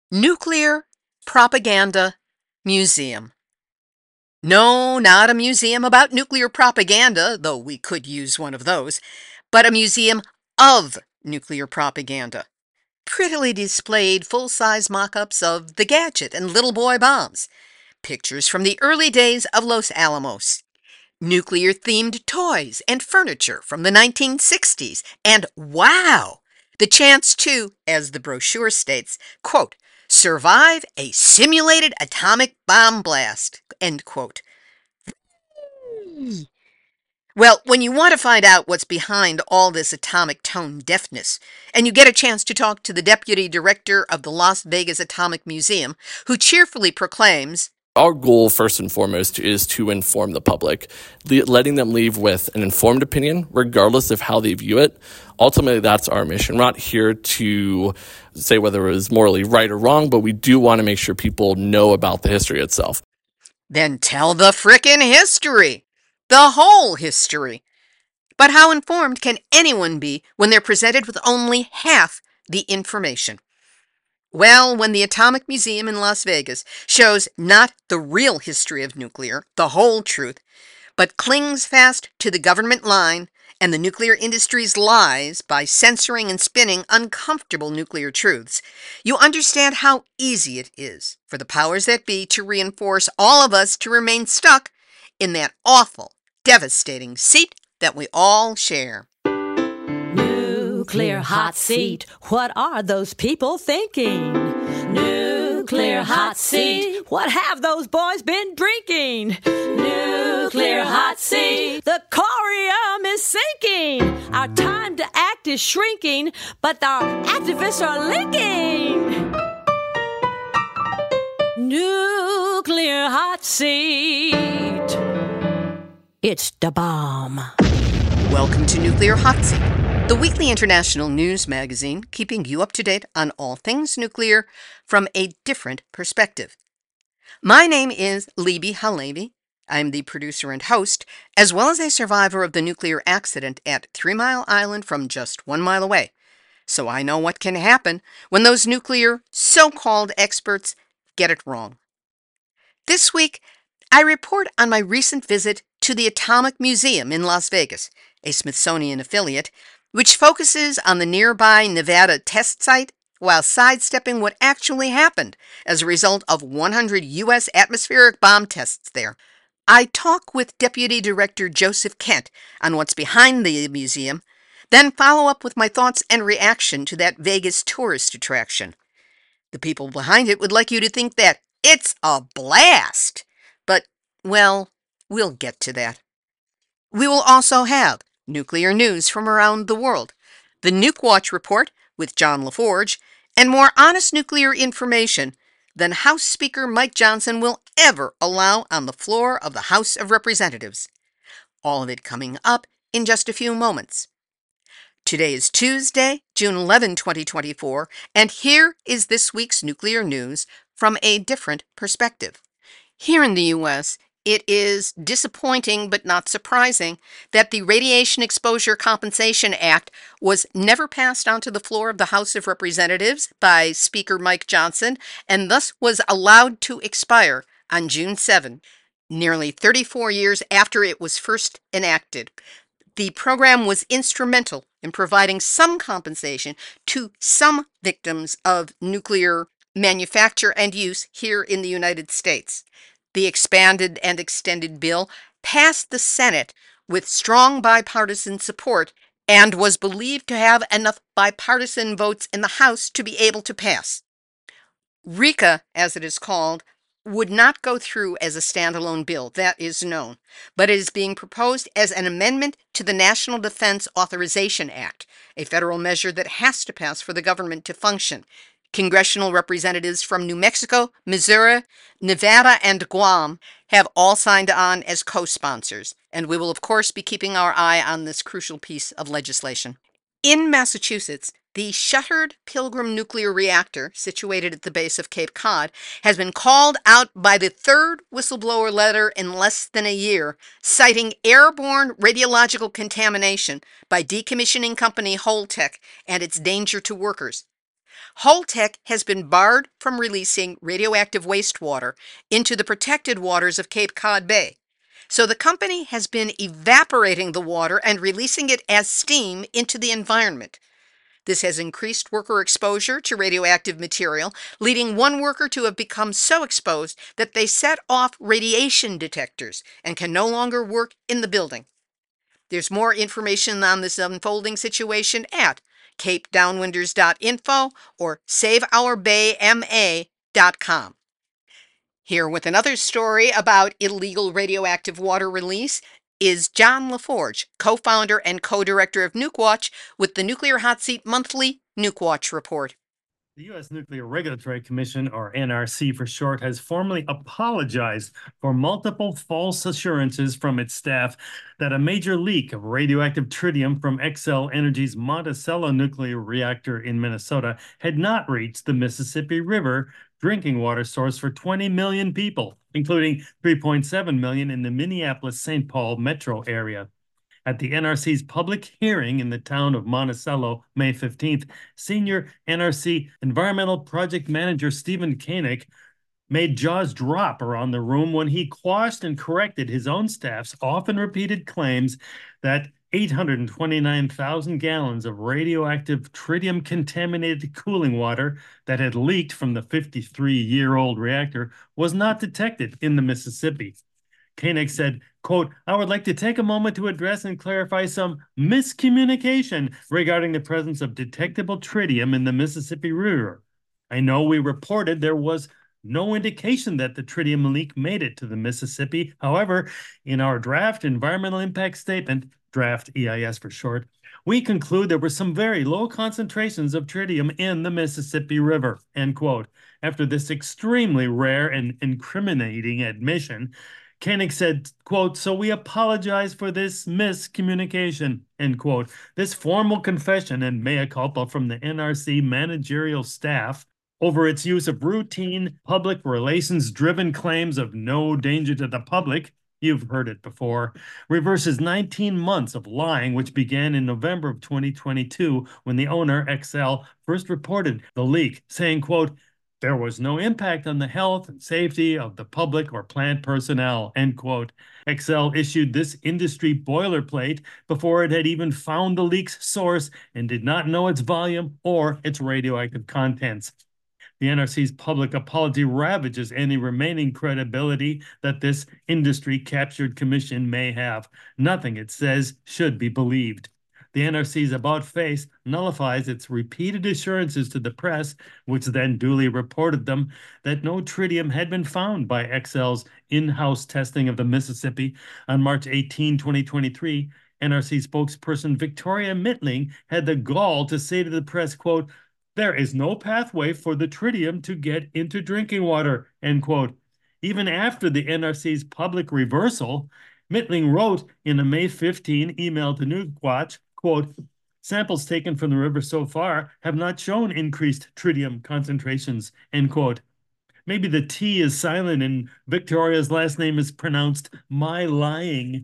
Nuclear Propaganda Museum. No, not a museum about nuclear propaganda, though we could use one of those, but a museum of nuclear propaganda. Prettily displayed full-size mock-ups of the Gadget and Little Boy bombs. Pictures from the early days of Los Alamos. Nuclear-themed toys and furniture from the 1960s. And wow! The chance to, as the brochure states, quote, survive a simulated atomic bomb blast, end quote. Well, when you want to find out what's behind all this atomic tone deafness, and you get a chance to talk to the deputy director of the Las Vegas Atomic Museum, who cheerfully proclaims, our goal, first and foremost, is to inform the public, letting them leave with an informed opinion, regardless of how they view it. Ultimately, that's our mission. We're not here to say whether it was morally right or wrong, but we do want to make sure people know about the history itself. Then tell the frickin' history. The whole history. But how informed can anyone be when they're presented with only half the information? Well, when the Atomic Museum in Las Vegas shows not the real history of nuclear, the whole truth, but clings fast to the government line and the nuclear industry's lies by censoring and spinning uncomfortable nuclear truths, you understand how easy it is for the powers that be to reinforce all of us to remain stuck in that awful, devastating seat that we all share. Nuclear hot seat, what are those people thinking? Nuclear hot seat, what have those boys been drinking? Nuclear hot seat, the corium is sinking. Our time to act is shrinking, but our activists are linking. Nuclear hot seat, it's the bomb. Welcome to Nuclear Hot Seat, the weekly international news magazine keeping you up to date on all things nuclear from a different perspective. My name is Libby Halevi. I'm the producer and host, as well as a survivor of the nuclear accident at 3 Mile Island from just 1 mile away. So I know what can happen when those nuclear so-called experts get it wrong. This week, I report on my recent visit to the Atomic Museum in Las Vegas, a Smithsonian affiliate, which focuses on the nearby Nevada test site while sidestepping what actually happened as a result of 100 U.S. atmospheric bomb tests there. I talk with Deputy Director Joseph Kent on what's behind the museum, then follow up with my thoughts and reaction to that Vegas tourist attraction. The people behind it would like you to think that it's a blast, but, well, we'll get to that. We will also have nuclear news from around the world, the Nuke Watch report with John LaForge, and more honest nuclear information than House Speaker Mike Johnson will ever allow on the floor of the House of Representatives. All of it coming up in just a few moments. Today is Tuesday, June 11, 2024, and here is this week's nuclear news from a different perspective. Here in the U.S., it is disappointing but not surprising that the Radiation Exposure Compensation Act was never passed onto the floor of the House of Representatives by Speaker Mike Johnson and thus was allowed to expire on June 7, nearly 34 years after it was first enacted. The program was instrumental in providing some compensation to some victims of nuclear manufacture and use here in the United States. The expanded and extended bill passed the Senate with strong bipartisan support and was believed to have enough bipartisan votes in the House to be able to pass. RECA, as it is called, would not go through as a standalone bill, that is known, but it is being proposed as an amendment to the National Defense Authorization Act, a federal measure that has to pass for the government to function. Congressional representatives from New Mexico, Missouri, Nevada, and Guam have all signed on as co-sponsors, and we will of course be keeping our eye on this crucial piece of legislation. In Massachusetts, the shuttered Pilgrim nuclear reactor, situated at the base of Cape Cod, has been called out by the third whistleblower letter in less than a year, citing airborne radiological contamination by decommissioning company Holtec and its danger to workers. Holtec has been barred from releasing radioactive wastewater into the protected waters of Cape Cod Bay. So the company has been evaporating the water and releasing it as steam into the environment. This has increased worker exposure to radioactive material, leading one worker to have become so exposed that they set off radiation detectors and can no longer work in the building. There's more information on this unfolding situation at capedownwinders.info or saveourbayma.com. Here with another story about illegal radioactive water release is John LaForge, co-founder and co-director of Nukewatch with the Nuclear Hot Seat Monthly Nukewatch Report. The U.S. Nuclear Regulatory Commission, or NRC for short, has formally apologized for multiple false assurances from its staff that a major leak of radioactive tritium from Xcel Energy's Monticello nuclear reactor in Minnesota had not reached the Mississippi River drinking water source for 20 million people, including 3.7 million in the Minneapolis-St. Paul metro area. At the NRC's public hearing in the town of Monticello, May 15th, senior NRC Environmental Project Manager Stephen Koenig made jaws drop around the room when he quashed and corrected his own staff's often repeated claims that 829,000 gallons of radioactive tritium-contaminated cooling water that had leaked from the 53-year-old reactor was not detected in the Mississippi. Koenig said, quote, "I would like to take a moment to address and clarify some miscommunication regarding the presence of detectable tritium in the Mississippi River. I know we reported there was no indication that the tritium leak made it to the Mississippi. However, in our draft environmental impact statement, draft EIS for short, we conclude there were some very low concentrations of tritium in the Mississippi River," end quote. After this extremely rare and incriminating admission, Koenig said, quote, "So we apologize for this miscommunication," end quote. This formal confession and mea culpa from the NRC managerial staff over its use of routine public relations-driven claims of no danger to the public, you've heard it before, reverses 19 months of lying, which began in November of 2022 when the owner, Xcel, first reported the leak, saying, quote, "There was no impact on the health and safety of the public or plant personnel," end quote. Xcel issued this industry boilerplate before it had even found the leak's source and did not know its volume or its radioactive contents. The NRC's public apology ravages any remaining credibility that this industry-captured commission may have. Nothing it says should be believed. The NRC's about-face nullifies its repeated assurances to the press, which then duly reported them, that no tritium had been found by Xcel's in-house testing of the Mississippi. On March 18, 2023, NRC spokesperson Victoria Mittling had the gall to say to the press, quote, "There is no pathway for the tritium to get into drinking water," end quote. Even after the NRC's public reversal, Mittling wrote in a May 15 email to Nukewatch, quote, "Samples taken from the river so far have not shown increased tritium concentrations," end quote. Maybe the T is silent and Victoria's last name is pronounced my lying.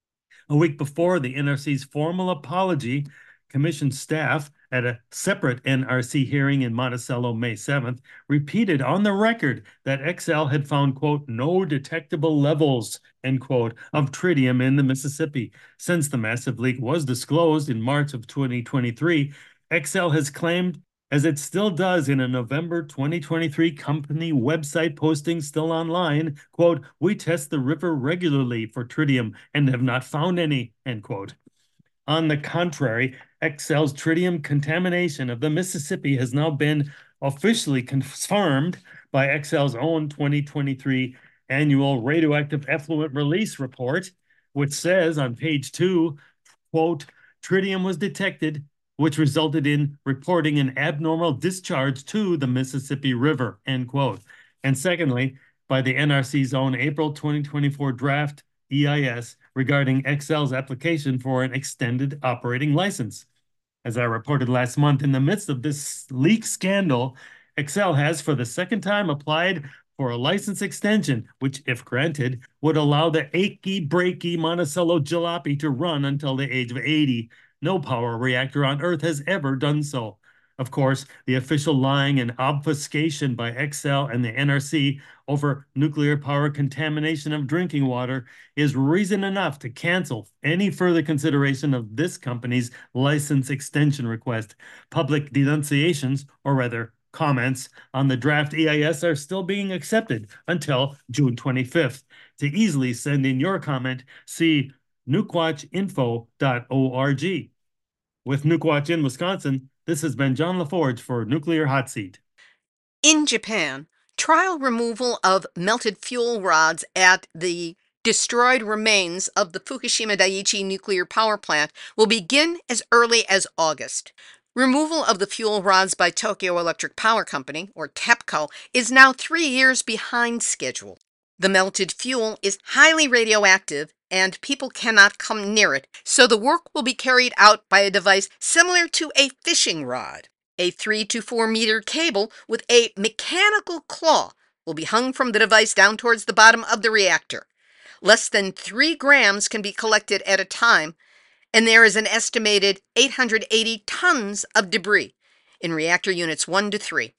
A week before the NRC's formal apology, Commission staff at a separate NRC hearing in Monticello, May 7th, repeated on the record that Xcel had found, quote, "no detectable levels," end quote, of tritium in the Mississippi. Since the massive leak was disclosed in March of 2023, Xcel has claimed, as it still does in a November 2023 company website posting still online, quote, "We test the river regularly for tritium and have not found any," end quote. On the contrary, Xcel's tritium contamination of the Mississippi has now been officially confirmed by Xcel's own 2023 annual radioactive effluent release report, which says on page 2, quote, "Tritium was detected, which resulted in reporting an abnormal discharge to the Mississippi River," end quote. And secondly, by the NRC's own April 2024 draft EIS regarding Xcel's application for an extended operating license. As I reported last month, in the midst of this leak scandal, Xcel has for the second time applied for a license extension, which, if granted, would allow the achy, breaky Monticello jalopy to run until the age of 80. No power reactor on Earth has ever done so. Of course, the official lying and obfuscation by Xcel and the NRC over nuclear power contamination of drinking water is reason enough to cancel any further consideration of this company's license extension request. Public denunciations, or rather comments, on the draft EIS are still being accepted until June 25th. To easily send in your comment, see nukwatchinfo.org. With Nukwatch in Wisconsin, this has been John LaForge for Nuclear Hot Seat. In Japan, trial removal of melted fuel rods at the destroyed remains of the Fukushima Daiichi nuclear power plant will begin as early as August. Removal of the fuel rods by Tokyo Electric Power Company, or TEPCO, is now 3 years behind schedule. The melted fuel is highly radioactive and people cannot come near it, so the work will be carried out by a device similar to a fishing rod. A 3 to 4 meter cable with a mechanical claw will be hung from the device down towards the bottom of the reactor. Less than 3 grams can be collected at a time, and there is an estimated 880 tons of debris in reactor units 1 to 3.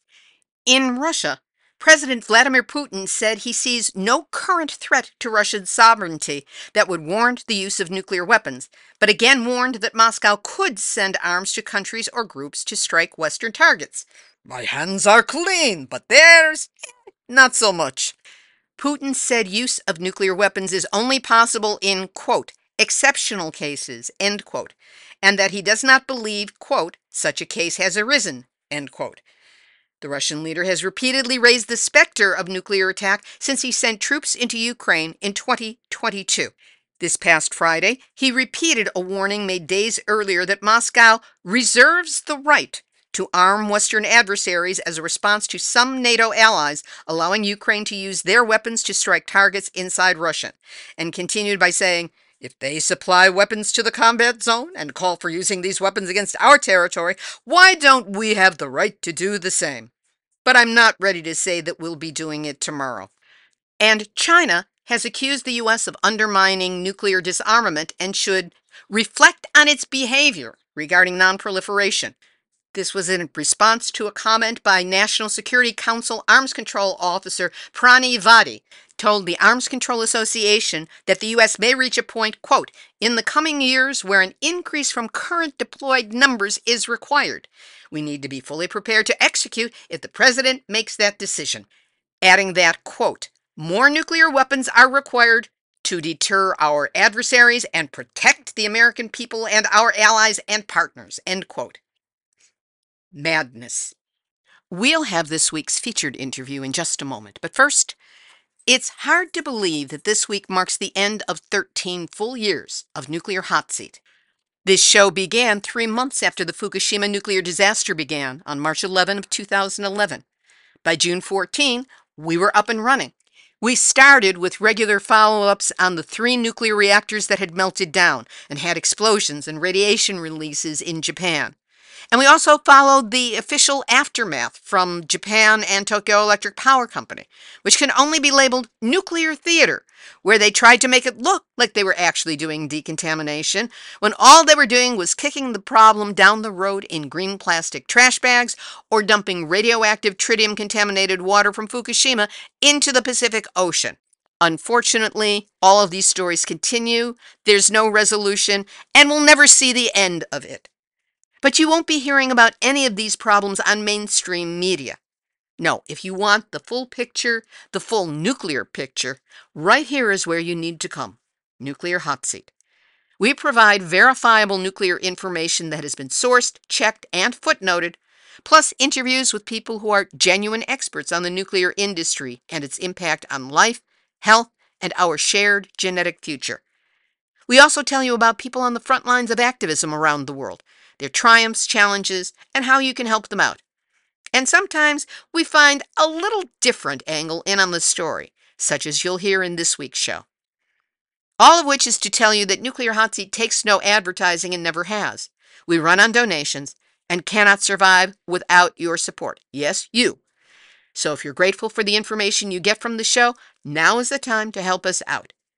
In Russia, President Vladimir Putin said he sees no current threat to Russian sovereignty that would warrant the use of nuclear weapons, but again warned that Moscow could send arms to countries or groups to strike Western targets. My hands are clean, but theirs, not so much. Putin said use of nuclear weapons is only possible in, quote, exceptional cases, end quote, and that he does not believe, quote, such a case has arisen, end quote. The Russian leader has repeatedly raised the specter of nuclear attack since he sent troops into Ukraine in 2022. This past Friday, he repeated a warning made days earlier that Moscow reserves the right to arm Western adversaries as a response to some NATO allies allowing Ukraine to use their weapons to strike targets inside Russia, and continued by saying, if they supply weapons to the combat zone and call for using these weapons against our territory, why don't we have the right to do the same? But I'm not ready to say that we'll be doing it tomorrow. And China has accused the U.S. of undermining nuclear disarmament and should reflect on its behavior regarding nonproliferation. This was in response to a comment by National Security Council Arms Control Officer Prani Vadi, told the Arms Control Association that the U.S. may reach a point, quote, in the coming years where an increase from current deployed numbers is required. We need to be fully prepared to execute if the president makes that decision. Adding that, quote, more nuclear weapons are required to deter our adversaries and protect the American people and our allies and partners, end quote. Madness. We'll have this week's featured interview in just a moment, but first, it's hard to believe that this week marks the end of 13 full years of Nuclear Hot Seat. This show began 3 months after the Fukushima nuclear disaster began on March 11 of 2011. By June 14, we were up and running. We started with regular follow-ups on the 3 nuclear reactors that had melted down and had explosions and radiation releases in Japan. And we also followed the official aftermath from Japan and Tokyo Electric Power Company, which can only be labeled nuclear theater, where they tried to make it look like they were actually doing decontamination, when all they were doing was kicking the problem down the road in green plastic trash bags or dumping radioactive tritium-contaminated water from Fukushima into the Pacific Ocean. Unfortunately, all of these stories continue, there's no resolution, and we'll never see the end of it. But you won't be hearing about any of these problems on mainstream media. No, if you want the full picture, the full nuclear picture, right here is where you need to come. Nuclear Hot Seat. We provide verifiable nuclear information that has been sourced, checked, and footnoted, plus interviews with people who are genuine experts on the nuclear industry and its impact on life, health, and our shared genetic future. We also tell you about people on the front lines of activism around the world, their triumphs, challenges, and how you can help them out. And sometimes we find a little different angle in on the story, such as you'll hear in this week's show. All of which is to tell you that Nuclear Hot Seat takes no advertising and never has. We run on donations and cannot survive without your support. Yes, you. So if you're grateful for the information you get from the show, now is the time to help us out.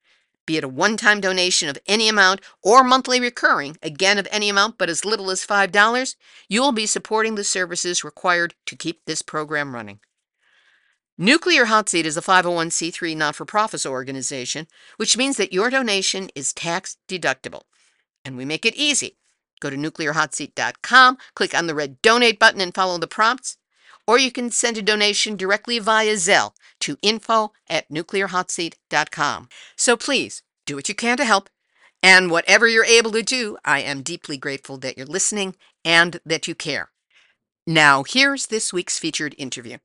be it a one-time donation of any amount or monthly recurring, again of any amount but as little as $5, you will be supporting the services required to keep this program running. Nuclear Hot Seat is a 501c3 not-for-profit organization, which means that your donation is tax deductible. And we make it easy. Go to nuclearhotseat.com, click on the red donate button and follow the prompts. Or you can send a donation directly via Zelle to info@nuclearhotseat.com. So please, do what you can to help. And whatever you're able to do, I am deeply grateful that you're listening and that you care. Now, here's this week's featured interview.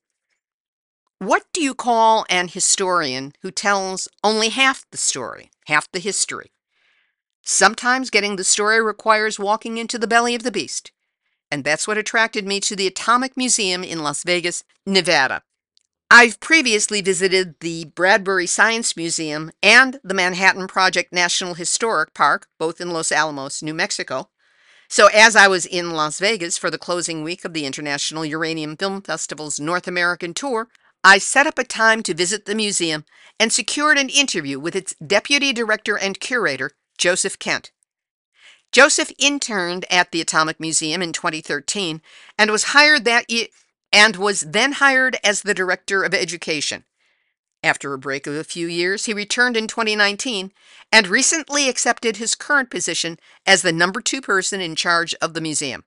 What do you call an historian who tells only half the story, half the history? Sometimes getting the story requires walking into the belly of the beast. And that's what attracted me to the Atomic Museum in Las Vegas, Nevada. I've previously visited the Bradbury Science Museum and the Manhattan Project National Historic Park, both in Los Alamos, New Mexico. So as I was in Las Vegas for the closing week of the International Uranium Film Festival's North American tour, I set up a time to visit the museum and secured an interview with its deputy director and curator, Joseph Kent. Joseph interned at the Atomic Museum in 2013 and was hired that year, and was then hired as the director of education. After a break of a few years, he returned in 2019 and recently accepted his current position as the number 2 person in charge of the museum.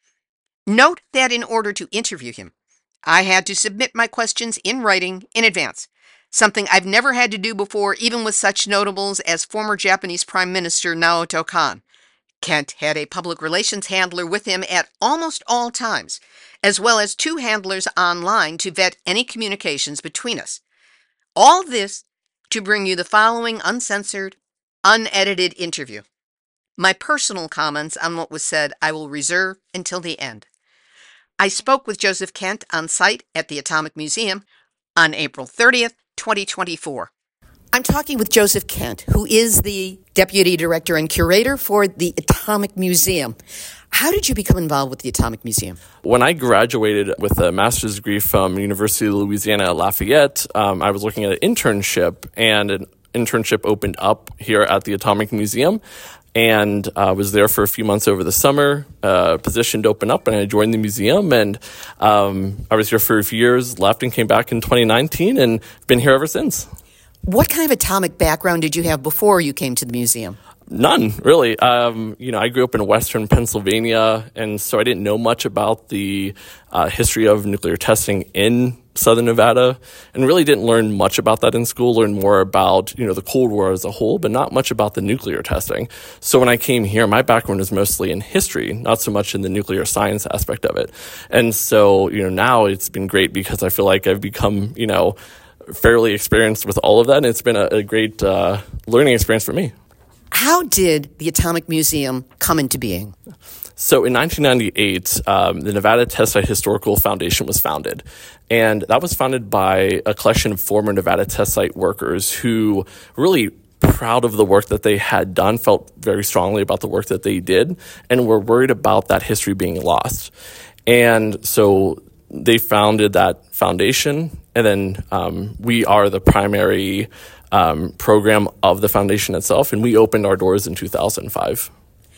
Note that in order to interview him, I had to submit my questions in writing in advance, something I've never had to do before, even with such notables as former Japanese Prime Minister Naoto Kan. Kent had a public relations handler with him at almost all times, as well as 2 handlers online to vet any communications between us. All this to bring you the following uncensored, unedited interview. My personal comments on what was said I will reserve until the end. I spoke with Joseph Kent on site at the Atomic Museum on April 30th, 2024. I'm talking with Joseph Kent, who is the Deputy Director and Curator for the Atomic Museum. How did you become involved with the Atomic Museum? When I graduated with a master's degree from University of Louisiana at Lafayette, I was looking at an internship, and an internship opened up here at the Atomic Museum. And I was there for a few months over the summer. Position to open up, and I joined the museum. And I was here for a few years, left and came back in 2019, and been here ever since. What kind of atomic background did you have before you came to the museum? None, really. I grew up in western Pennsylvania, and so I didn't know much about the history of nuclear testing in southern Nevada, and really didn't learn much about that in school. Learned more about, the Cold War as a whole, but not much about the nuclear testing. So when I came here, my background is mostly in history, not so much in the nuclear science aspect of it. And so, now it's been great because I feel like I've become, fairly experienced with all of that, and it's been a great learning experience for me. How did the Atomic Museum come into being? So in 1998, the Nevada Test Site Historical Foundation was founded, and that was founded by a collection of former Nevada Test Site workers who really proud of the work that they had done, felt very strongly about the work that they did, and were worried about that history being lost. And so they founded that foundation, and then we are the primary program of the foundation itself, and we opened our doors in 2005.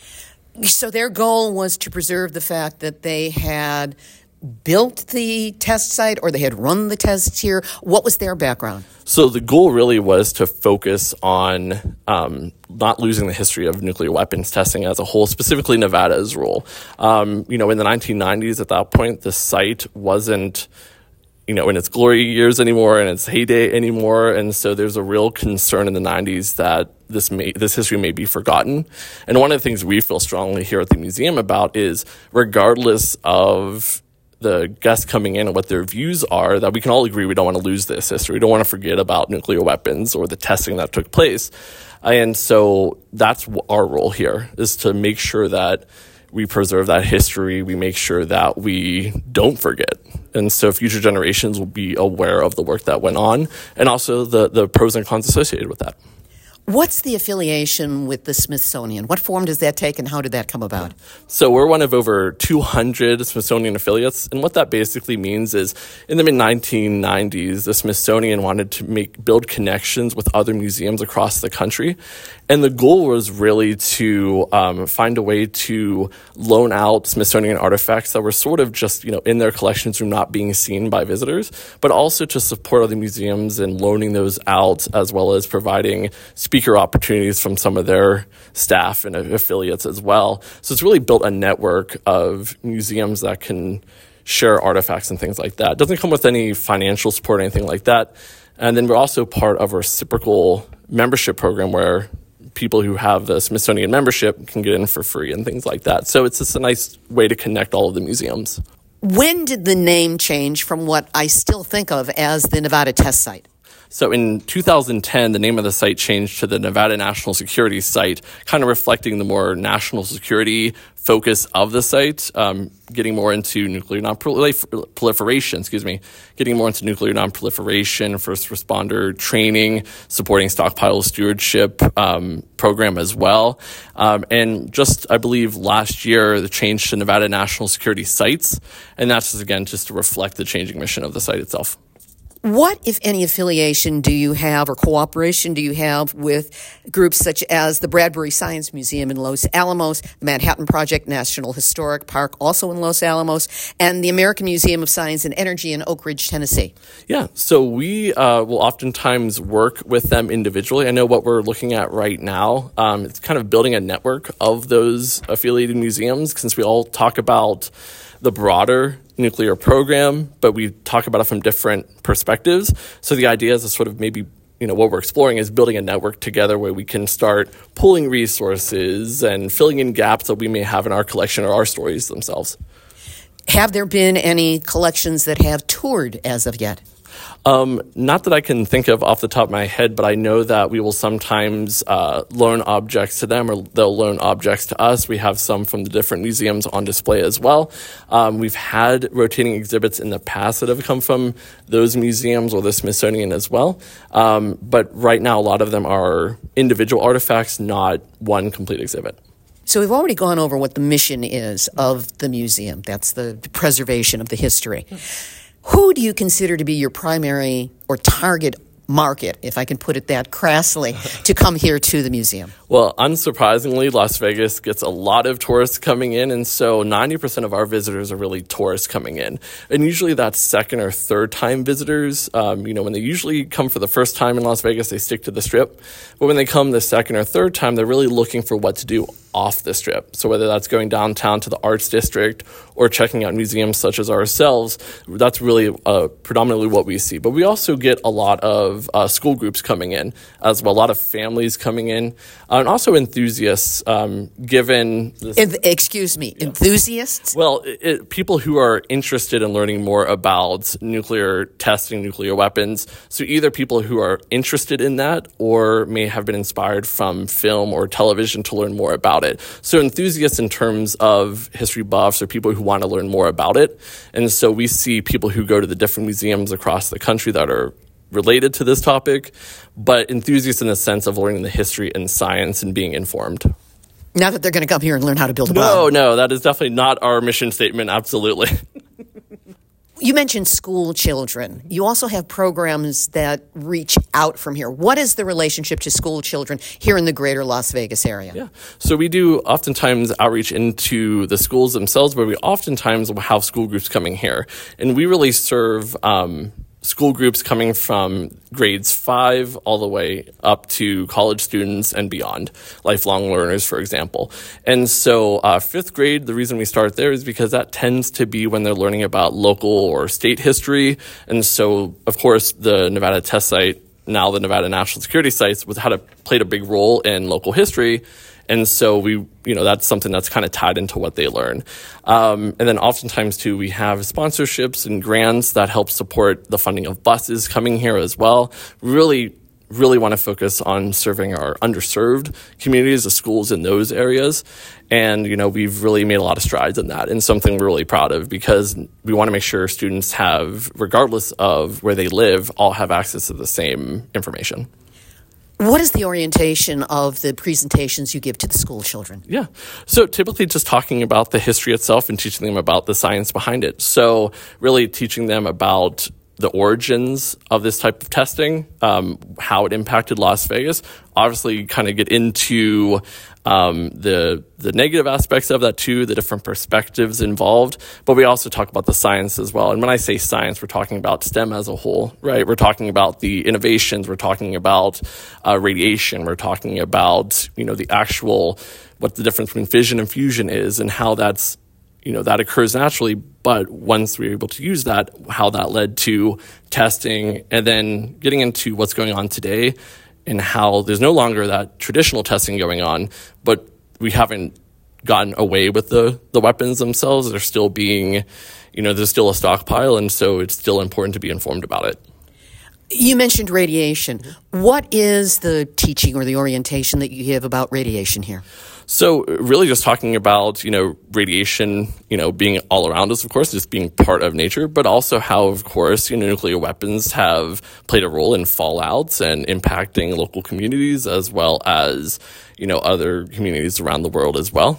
So their goal was to preserve the fact that they had built the test site, or they had run the tests here. What was their background? So the goal really was to focus on not losing the history of nuclear weapons testing as a whole, specifically Nevada's role. In the 1990s, at that point, the site wasn't in its glory years anymore, in its heyday anymore, and so there's a real concern in the 90s that this history may be forgotten. And one of the things we feel strongly here at the museum about is, regardless of the guests coming in and what their views are, that we can all agree we don't want to lose this history. We don't want to forget about nuclear weapons or the testing that took place. And so that's our role here, is to make sure that we preserve that history. We make sure that we don't forget. And so future generations will be aware of the work that went on, and also the pros and cons associated with that. What's the affiliation with the Smithsonian? What form does that take, and how did that come about? So we're one of over 200 Smithsonian affiliates, and what that basically means is in the mid-1990s, the Smithsonian wanted to build connections with other museums across the country, and the goal was really to find a way to loan out Smithsonian artifacts that were sort of just, in their collections room, not being seen by visitors, but also to support other museums in loaning those out, as well as providing speaker opportunities from some of their staff and affiliates as well. So it's really built a network of museums that can share artifacts and things like that. It doesn't come with any financial support or anything like that. And then we're also part of a reciprocal membership program where people who have the Smithsonian membership can get in for free and things like that. So it's just a nice way to connect all of the museums. When did the name change from what I still think of as the Nevada Test Site? So in 2010, the name of the site changed to the Nevada National Security Site, kind of reflecting the more national security focus of the site, getting more into nuclear non-proliferation, getting more into nuclear non-proliferation, first responder training, supporting stockpile stewardship program as well. And just, I believe, last year, the change to Nevada National Security Sites, and that's, again, just to reflect the changing mission of the site itself. What, if any, affiliation do you have or cooperation do you have with groups such as the Bradbury Science Museum in Los Alamos, the Manhattan Project National Historic Park, also in Los Alamos, and the American Museum of Science and Energy in Oak Ridge, Tennessee? Yeah, so we will oftentimes work with them individually. I know what we're looking at right now. It's kind of building a network of those affiliated museums, since we all talk about the broader nuclear program, but we talk about it from different perspectives. So the idea is to sort of maybe, what we're exploring is building a network together where we can start pulling resources and filling in gaps that we may have in our collection or our stories themselves. Have there been any collections that have toured as of yet? Not that I can think of off the top of my head, but I know that we will sometimes loan objects to them, or they'll loan objects to us. We have some from the different museums on display as well. We've had rotating exhibits in the past that have come from those museums or the Smithsonian as well. But right now, a lot of them are individual artifacts, not one complete exhibit. So we've already gone over what the mission is of the museum. That's the preservation of the history. Who do you consider to be your primary or target market, if I can put it that crassly, to come here to the museum? Well, unsurprisingly, Las Vegas gets a lot of tourists coming in, and so 90% of our visitors are really tourists coming in. And usually that's second or third time visitors. When they usually come for the first time in Las Vegas, they stick to the Strip. But when they come the second or third time, they're really looking for what to do off the Strip. So whether that's going downtown to the Arts District or checking out museums such as ourselves, that's really predominantly what we see. But we also get a lot of school groups coming in as well, a lot of families coming in, and also enthusiasts, enthusiasts? Well, people who are interested in learning more about nuclear testing, nuclear weapons. So either people who are interested in that or may have been inspired from film or television to learn more about it. So enthusiasts in terms of history buffs or people who want to learn more about it. And so we see people who go to the different museums across the country that are related to this topic, but enthusiasts in the sense of learning the history and science and being informed. Not that they're going to come here and learn how to build a bomb. No, that is definitely not our mission statement, absolutely. You mentioned school children. You also have programs that reach out from here. What is the relationship to school children here in the greater Las Vegas area? Yeah, so we do oftentimes outreach into the schools themselves, but we oftentimes will have school groups coming here. And we really serve school groups coming from grades 5 all the way up to college students and beyond, lifelong learners, for example. And so 5th grade, the reason we start there is because that tends to be when they're learning about local or state history. And so, of course, the Nevada Test Site, now the Nevada National Security Sites, played a big role in local history. And so that's something that's kind of tied into what they learn. And then oftentimes, too, we have sponsorships and grants that help support the funding of buses coming here as well. Really want to focus on serving our underserved communities, the schools in those areas. And, we've really made a lot of strides in that, and something we're really proud of, because we want to make sure students have, regardless of where they live, all have access to the same information. What is the orientation of the presentations you give to the school children? Yeah. So typically just talking about the history itself and teaching them about the science behind it. So really teaching them about the origins of this type of testing, how it impacted Las Vegas. Obviously, kind of get into the negative aspects of that too, the different perspectives involved. But we also talk about the science as well. And when I say science, we're talking about STEM as a whole, right? We're talking about the innovations. We're talking about radiation. We're talking about, the actual, what the difference between fission and fusion is and how that's, that occurs naturally, but once we were able to use that, how that led to testing, and then getting into what's going on today and how there's no longer that traditional testing going on, but we haven't gotten away with the weapons themselves. They're still being, there's still a stockpile, and so it's still important to be informed about it. You mentioned radiation. What is the teaching or the orientation that you give about radiation here? So really just talking about, radiation, being all around us, of course, just being part of nature, but also how, of course, nuclear weapons have played a role in fallouts and impacting local communities as well as, other communities around the world as well.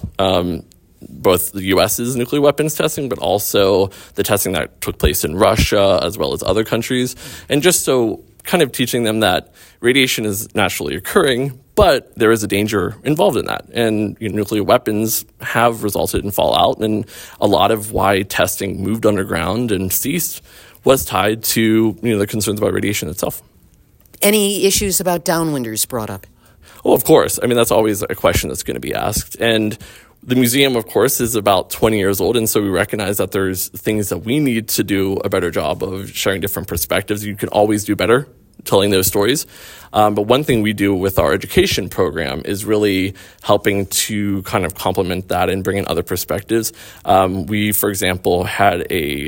Both the U.S.'s nuclear weapons testing, but also the testing that took place in Russia as well as other countries. And just so kind of teaching them that radiation is naturally occurring, but there is a danger involved in that. And nuclear weapons have resulted in fallout, and a lot of why testing moved underground and ceased was tied to the concerns about radiation itself. Any issues about downwinders brought up? Well, of course. I mean, that's always a question that's going to be asked. And the museum, of course, is about 20 years old, and so we recognize that there's things that we need to do a better job of sharing different perspectives. You can always do better telling those stories. But one thing we do with our education program is really helping to kind of complement that and bring in other perspectives. We, for example, had a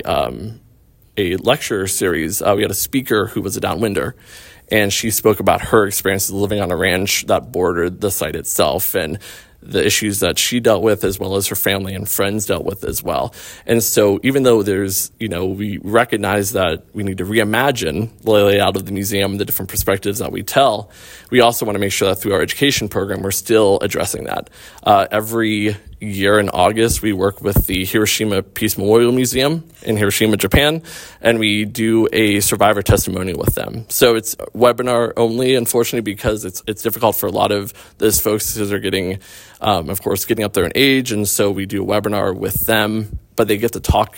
lecture series. We had a speaker who was a downwinder, and she spoke about her experiences living on a ranch that bordered the site itself and the issues that she dealt with as well as her family and friends dealt with as well. And so even though there's, we recognize that we need to reimagine the layout of the museum and the different perspectives that we tell, we also want to make sure that through our education program, we're still addressing that. Every year in August, we work with the Hiroshima Peace Memorial Museum in Hiroshima, Japan, and we do a survivor testimonial with them. So it's webinar only, unfortunately, because it's difficult for a lot of those folks because they're getting, of course, getting up there in age, and so we do a webinar with them, but they get to talk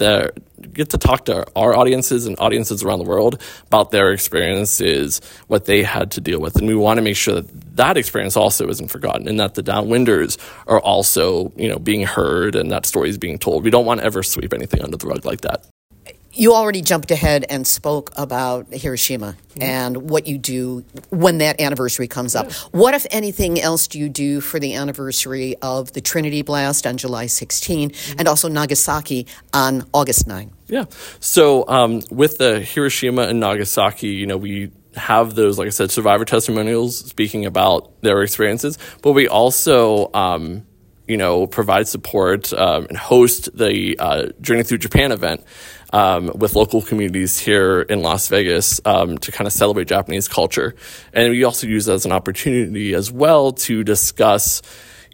to our audiences and audiences around the world about their experiences, what they had to deal with. And we want to make sure that experience also isn't forgotten and that the downwinders are also, being heard and that story is being told. We don't want to ever sweep anything under the rug like that. You already jumped ahead and spoke about Hiroshima and what you do when that anniversary comes up. What, if anything else, do you do for the anniversary of the Trinity Blast on July 16 and also Nagasaki on August 9? Yeah. So with the Hiroshima and Nagasaki, we have those, like I said, survivor testimonials speaking about their experiences, but we also provide support and host the Journey Through Japan event with local communities here in Las Vegas to kind of celebrate Japanese culture. And we also use it as an opportunity as well to discuss,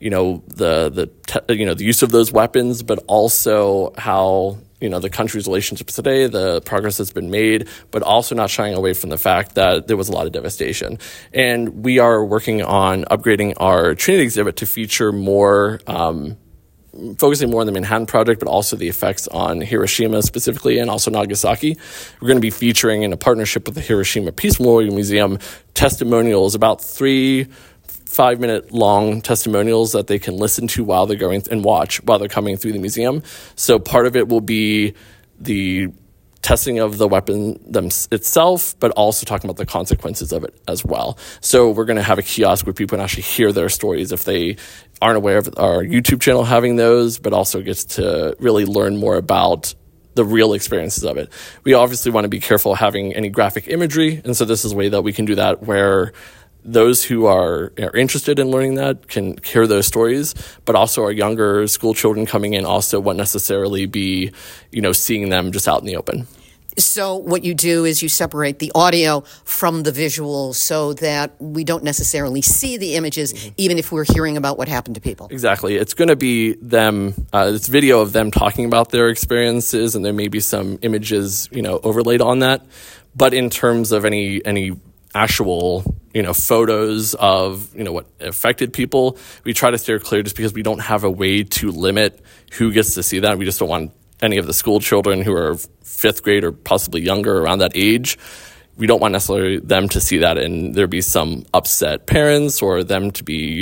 the use of those weapons, but also how, the country's relationships today, the progress that's been made, but also not shying away from the fact that there was a lot of devastation. And we are working on upgrading our Trinity exhibit to feature more, focusing more on the Manhattan Project, but also the effects on Hiroshima specifically and also Nagasaki. We're going to be featuring, in a partnership with the Hiroshima Peace Memorial Museum, testimonials, about 3-5-minute long testimonials that they can listen to while they're going and watch while they're coming through the museum. So part of it will be the testing of the weapon itself, but also talking about the consequences of it as well. So we're going to have a kiosk where people can actually hear their stories if they aren't aware of our YouTube channel having those, but also gets to really learn more about the real experiences of it. We obviously want to be careful having any graphic imagery, and so this is a way that we can do that where those who are interested in learning that can hear those stories, but also our younger school children coming in also won't necessarily be, seeing them just out in the open. So what you do is you separate the audio from the visual so that we don't necessarily see the images, even if we're hearing about what happened to people. Exactly. It's going to be them, it's video of them talking about their experiences, and there may be some images, overlaid on that. But in terms of any actual, photos of, what affected people, we try to steer clear just because we don't have a way to limit who gets to see that. We just don't want any of the school children who are fifth grade or possibly younger around that age. We don't want necessarily them to see that and there be some upset parents or them to be,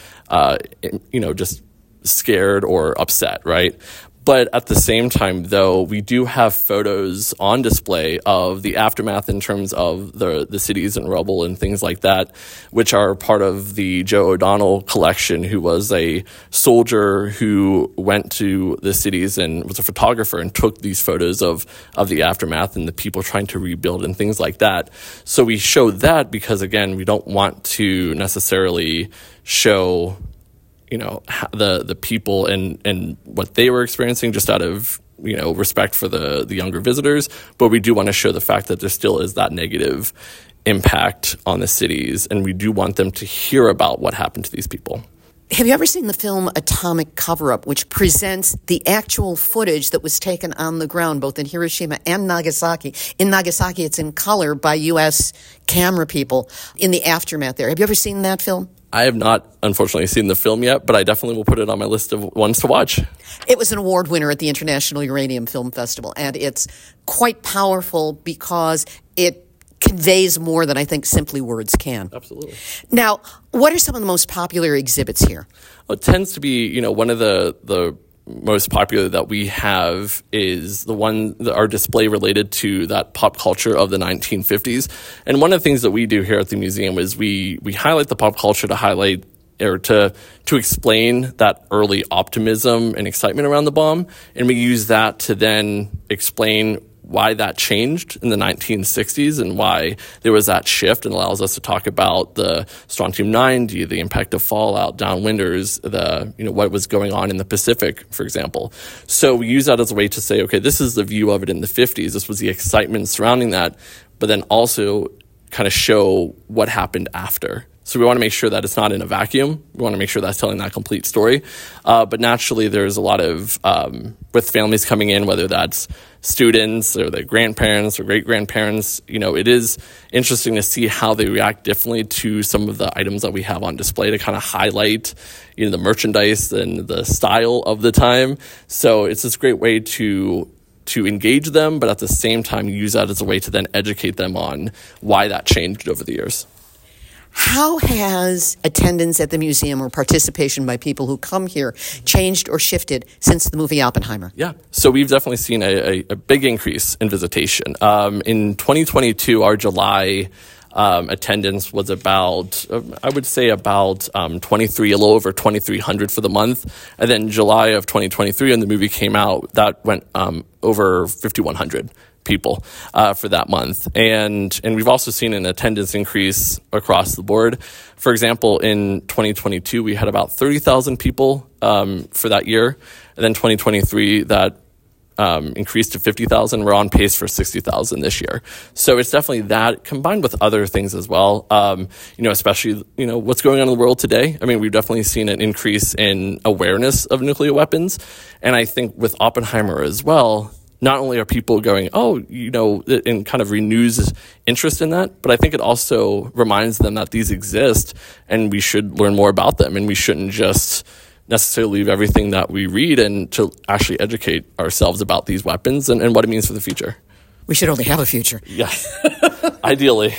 just scared or upset, right? But at the same time, though, we do have photos on display of the aftermath in terms of the cities and rubble and things like that, which are part of the Joe O'Donnell collection, who was a soldier who went to the cities and was a photographer and took these photos of the aftermath and the people trying to rebuild and things like that. So we show that because, again, we don't want to necessarily show the people and what they were experiencing just out of, respect for the younger visitors. But we do want to show the fact that there still is that negative impact on the cities. And we do want them to hear about what happened to these people. Have you ever seen the film Atomic Cover-Up, which presents the actual footage that was taken on the ground, both in Hiroshima and Nagasaki? In Nagasaki, it's in color by U.S. camera people in the aftermath there. Have you ever seen that film? I have not, unfortunately, seen the film yet, but I definitely will put it on my list of ones to watch. It was an award winner at the International Uranium Film Festival, and it's quite powerful because it conveys more than I think simply words can. Absolutely. Now, what are some of the most popular exhibits here? Well, it tends to be, one of the most popular that we have is our display related to that pop culture of the 1950s. And one of the things that we do here at the museum is we highlight the pop culture to highlight or to explain that early optimism and excitement around the bomb. And we use that to then explain why that changed in the 1960s and why there was that shift, and allows us to talk about the strontium-90, the impact of fallout, downwinders, what was going on in the Pacific, for example. So we use that as a way to say, okay, this is the view of it in the 50s. This was the excitement surrounding that, but then also kind of show what happened after. So we want to make sure that it's not in a vacuum. We want to make sure that's telling that complete story. But naturally, there's a lot of, with families coming in, whether that's students or their grandparents or great-grandparents, it is interesting to see how they react differently to some of the items that we have on display to kind of highlight, the merchandise and the style of the time. So it's this great way to engage them, but at the same time use that as a way to then educate them on why that changed over the years. How has attendance at the museum or participation by people who come here changed or shifted since the movie Oppenheimer? Yeah, so we've definitely seen a big increase in visitation. In 2022, our July attendance was about, I would say about 23, a little over 2,300 for the month. And then July of 2023, when the movie came out, that went over 5,100 people for that month. And we've also seen an attendance increase across the board. For example, in 2022, we had about 30,000 people for that year. And then 2023, that increased to 50,000. We're on pace for 60,000 this year. So it's definitely that combined with other things as well. Especially, what's going on in the world today. I mean, we've definitely seen an increase in awareness of nuclear weapons. And I think with Oppenheimer as well, not only are people going, and kind of renews interest in that, but I think it also reminds them that these exist and we should learn more about them, and we shouldn't just necessarily leave everything that we read and to actually educate ourselves about these weapons and what it means for the future. We should only have a future. Yeah, ideally.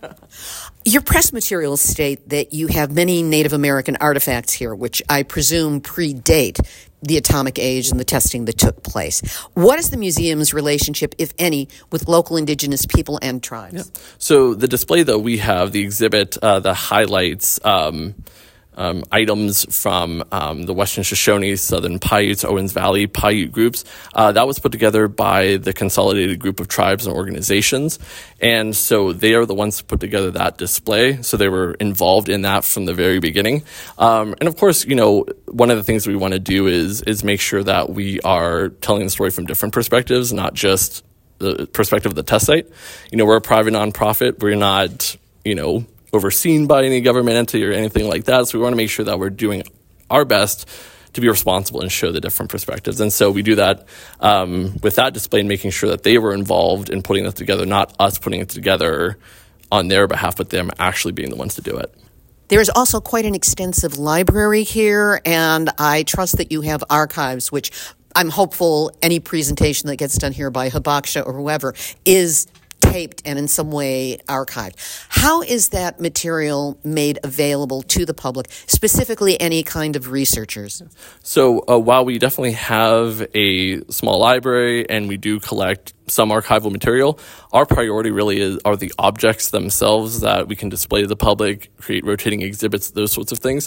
Your press materials state that you have many Native American artifacts here, which I presume predate the atomic age and the testing that took place. What is the museum's relationship, if any, with local indigenous people and tribes? Yeah. So the display that we have, the exhibit that highlights items from the Western Shoshone, Southern Paiutes, Owens Valley Paiute groups. That was put together by the Consolidated Group of Tribes and Organizations. And so they are the ones who put together that display. So they were involved in that from the very beginning. And of course, one of the things we want to do is make sure that we are telling the story from different perspectives, not just the perspective of the test site. We're a private nonprofit. We're not, overseen by any government entity or anything like that. So we want to make sure that we're doing our best to be responsible and show the different perspectives. And so we do that with that display and making sure that they were involved in putting it together, not us putting it together on their behalf, but them actually being the ones to do it. There is also quite an extensive library here, and I trust that you have archives, which I'm hopeful any presentation that gets done here by Hibaksha or whoever is taped and in some way archived. How is that material made available to the public, specifically any kind of researchers? So while we definitely have a small library and we do collect some archival material, our priority really are the objects themselves that we can display to the public, create rotating exhibits, those sorts of things.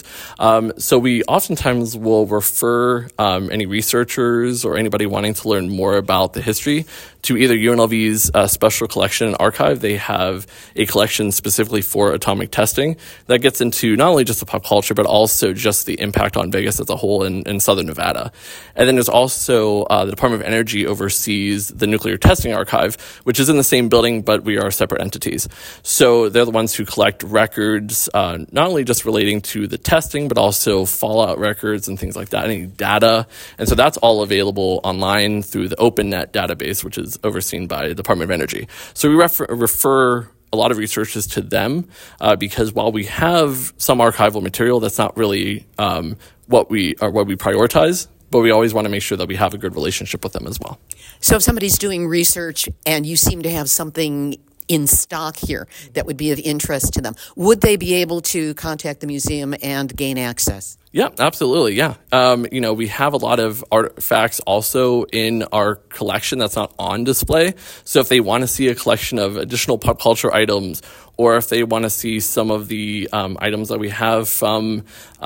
So we oftentimes will refer any researchers or anybody wanting to learn more about the history to either UNLV's special collection and archive. They have a collection specifically for atomic testing that gets into not only just the pop culture, but also just the impact on Vegas as a whole in Southern Nevada. And then there's also the Department of Energy oversees the nuclear testing archive, which is in the same building, but we are separate entities. So they're the ones who collect records, not only just relating to the testing, but also fallout records and things like that, any data. And so that's all available online through the OpenNet database, which is overseen by the Department of Energy. So we refer a lot of researchers to them because while we have some archival material, that's not really what we prioritize, but we always want to make sure that we have a good relationship with them as well. So if somebody's doing research and you seem to have something in stock here that would be of interest to them, would they be able to contact the museum and gain access? Yeah, absolutely. Yeah. We have a lot of artifacts also in our collection that's not on display. So if they want to see a collection of additional pop culture items, or if they want to see some of the items that we have from,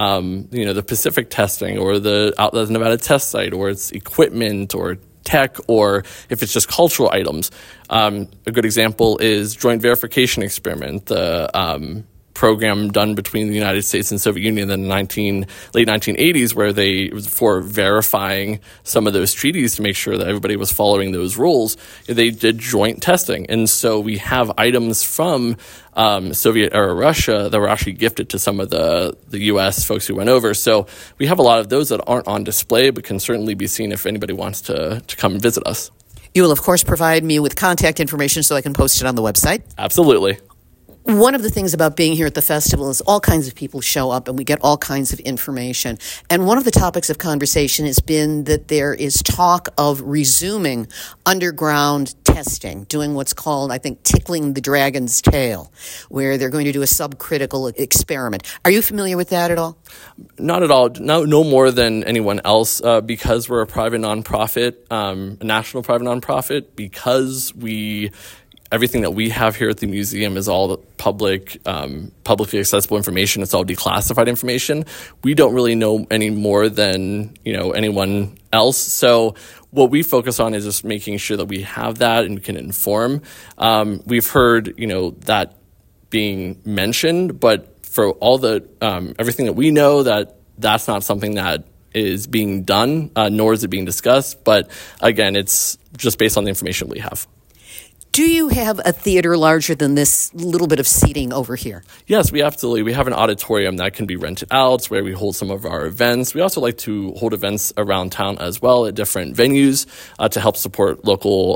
the Pacific testing or the Nevada test site, or it's equipment or tech, or if it's just cultural items. A good example is Joint Verification Experiment, the program done between the United States and Soviet Union in the late 1980s, where it was for verifying some of those treaties to make sure that everybody was following those rules. They did joint testing. And so we have items from Soviet-era Russia that were actually gifted to some of the U.S. folks who went over. So we have a lot of those that aren't on display, but can certainly be seen if anybody wants to come and visit us. You will, of course, provide me with contact information so I can post it on the website. Absolutely. One of the things about being here at the festival is all kinds of people show up and we get all kinds of information. And one of the topics of conversation has been that there is talk of resuming underground testing, doing what's called, I think, tickling the dragon's tail, where they're going to do a subcritical experiment. Are you familiar with that at all? Not at all. No more than anyone else, because we're a private nonprofit, a national private nonprofit, because everything that we have here at the museum is all publicly accessible information. It's all declassified information. We don't really know any more than, anyone else. So what we focus on is just making sure that we have that and can inform. We've heard, that being mentioned, but for all the, everything that we know, that's not something that is being done, nor is it being discussed. But again, it's just based on the information we have. Do you have a theater larger than this little bit of seating over here? Yes, we absolutely. We have an auditorium that can be rented out where we hold some of our events. We also like to hold events around town as well at different venues to help support local,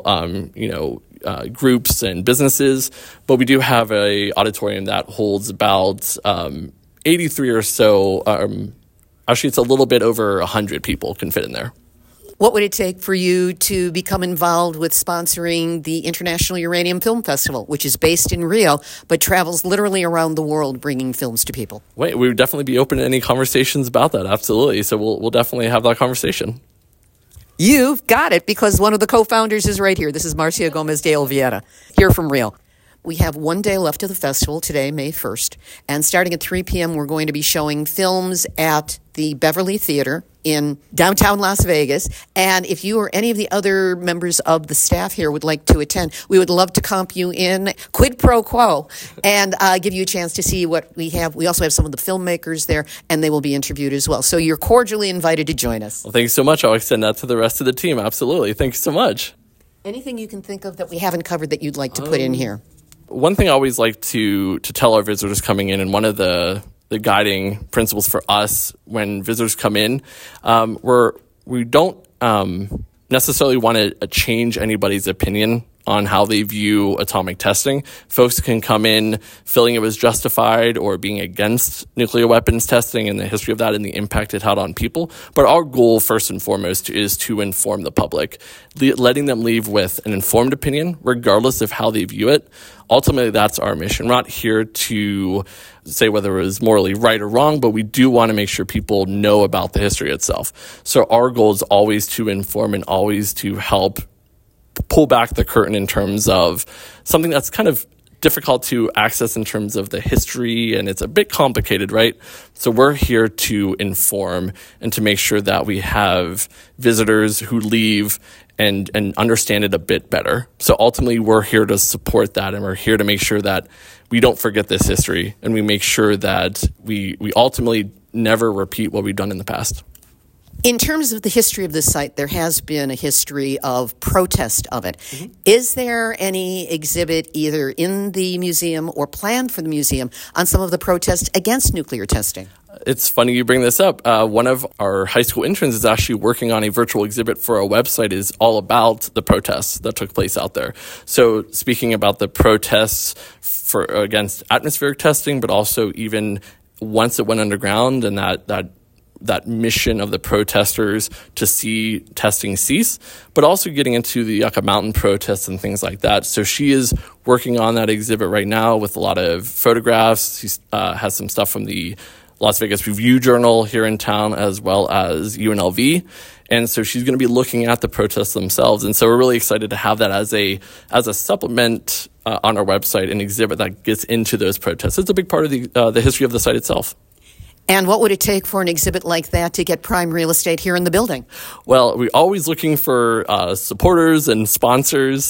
groups and businesses. But we do have a auditorium that holds about 83 or so. Actually, it's a little bit over 100 people can fit in there. What would it take for you to become involved with sponsoring the International Uranium Film Festival, which is based in Rio, but travels literally around the world bringing films to people? We would definitely be open to any conversations about that. Absolutely. So we'll definitely have that conversation. You've got it, because one of the co-founders is right here. This is Marcia Gomez de Oliveira, here from Rio. We have one day left of the festival today, May 1st, and starting at 3 p.m., we're going to be showing films at the Beverly Theater in downtown Las Vegas. And if you or any of the other members of the staff here would like to attend, we would love to comp you in quid pro quo and give you a chance to see what we have. We also have some of the filmmakers there, and they will be interviewed as well. So you're cordially invited to join us. Well, thanks so much. I'll extend that to the rest of the team. Absolutely. Thanks so much. Anything you can think of that we haven't covered that you'd like to put in here? One thing I always like to tell our visitors coming in, and one of the guiding principles for us when visitors come in, we don't necessarily want to change anybody's opinion on how they view atomic testing. Folks can come in feeling it was justified or being against nuclear weapons testing and the history of that and the impact it had on people. But our goal, first and foremost, is to inform the public, letting them leave with an informed opinion, regardless of how they view it. Ultimately, that's our mission. We're not here to say whether it was morally right or wrong, but we do want to make sure people know about the history itself. So our goal is always to inform and always to help pull back the curtain in terms of something that's kind of difficult to access in terms of the history, and it's a bit complicated, right? So we're here to inform and to make sure that we have visitors who leave and understand it a bit better. So ultimately, we're here to support that, and we're here to make sure that we don't forget this history, and we make sure that we ultimately never repeat what we've done in the past. In terms of the history of this site, there has been a history of protest of it. Mm-hmm. Is there any exhibit either in the museum or planned for the museum on some of the protests against nuclear testing? It's funny you bring this up. One of our high school interns is actually working on a virtual exhibit for our website is all about the protests that took place out there. So speaking about the protests against atmospheric testing, but also even once it went underground and that mission of the protesters to see testing cease, but also getting into the Yucca Mountain protests and things like that. So she is working on that exhibit right now with a lot of photographs. She has some stuff from the Las Vegas Review-Journal here in town, as well as UNLV. And so she's going to be looking at the protests themselves. And so we're really excited to have that as a supplement on our website, an exhibit that gets into those protests. It's a big part of the history of the site itself. And what would it take for an exhibit like that to get prime real estate here in the building? Well, we're always looking for supporters and sponsors.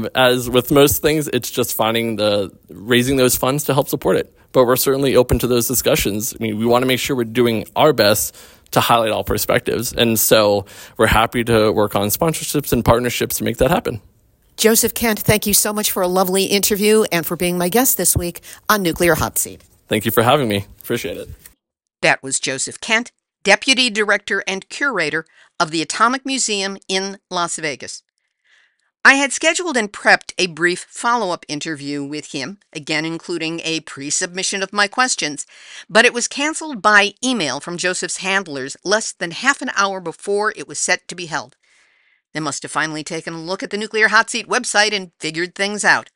As with most things, it's just raising those funds to help support it. But we're certainly open to those discussions. I mean, we want to make sure we're doing our best to highlight all perspectives. And so we're happy to work on sponsorships and partnerships to make that happen. Joseph Kent, thank you so much for a lovely interview and for being my guest this week on Nuclear Hot Seat. Thank you for having me. Appreciate it. That was Joseph Kent, Deputy Director and Curator of the Atomic Museum in Las Vegas. I had scheduled and prepped a brief follow-up interview with him, again including a pre-submission of my questions, but it was canceled by email from Joseph's handlers less than half an hour before it was set to be held. They must have finally taken a look at the Nuclear Hot Seat website and figured things out.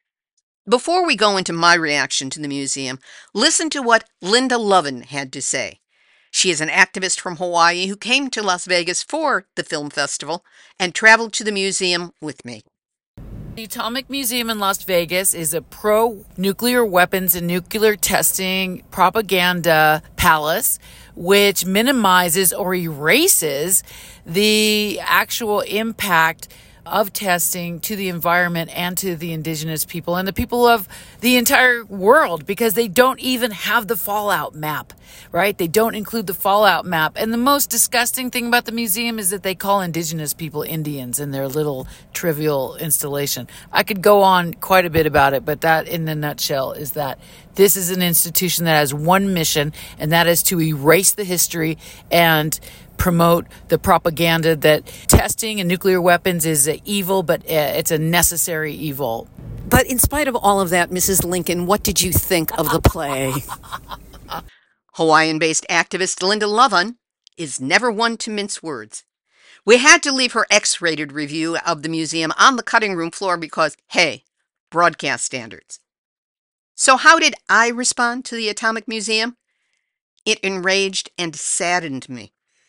Before we go into my reaction to the museum, listen to what Linda Lovin had to say. She is an activist from Hawaii who came to Las Vegas for the film festival and traveled to the museum with me. The Atomic Museum in Las Vegas is a pro-nuclear weapons and nuclear testing propaganda palace which minimizes or erases the actual impact of testing to the environment and to the indigenous people and the people of the entire world, because they don't even have the fallout map, right? They don't include the fallout map. And the most disgusting thing about the museum is that they call indigenous people Indians in their little trivial installation. I could go on quite a bit about it, but that in a nutshell is that this is an institution that has one mission, and that is to erase the history and promote the propaganda that testing and nuclear weapons is evil, but it's a necessary evil. But in spite of all of that, Mrs. Lincoln, what did you think of the play? Hawaiian-based activist Linda Lovin is never one to mince words. We had to leave her X-rated review of the museum on the cutting room floor because, hey, broadcast standards. So how did I respond to the Atomic Museum? It enraged and saddened me.